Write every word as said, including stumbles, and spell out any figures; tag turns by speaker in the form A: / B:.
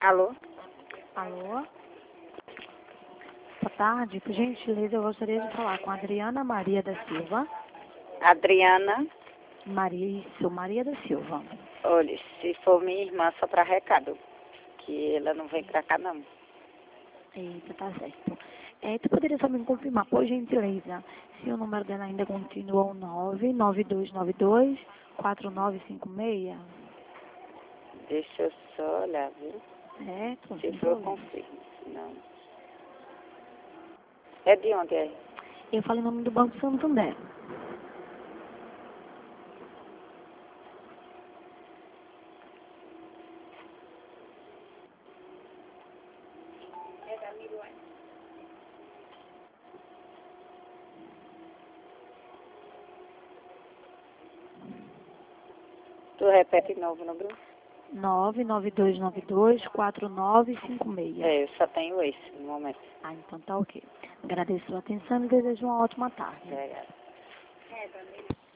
A: Alô?
B: Alô? Boa tarde. Por gentileza, eu gostaria de falar com a Adriana Maria da Silva.
A: Adriana?
B: Maria, isso, Maria da Silva.
A: Olha, se for minha irmã, só para recado. Que ela não vem pra cá, não.
B: Eita, tá certo. É, tu poderia só me confirmar, por gentileza, se o número dela ainda continua o nove nove dois nove dois quatro nove cinco seis?
A: Deixa eu só olhar, viu?
B: Certo?
A: Se
B: Sem
A: for, eu
B: problema.
A: confirmo. Não. É de onde é?
B: Eu falei o nome do Banco Santander.
A: Tu repete de novo o número?
B: nove nove dois nove dois quatro nove cinco seis.
A: É, eu só tenho esse no momento.
B: Ah, então tá ok. Agradeço a sua atenção e desejo uma ótima tarde.
A: Obrigada.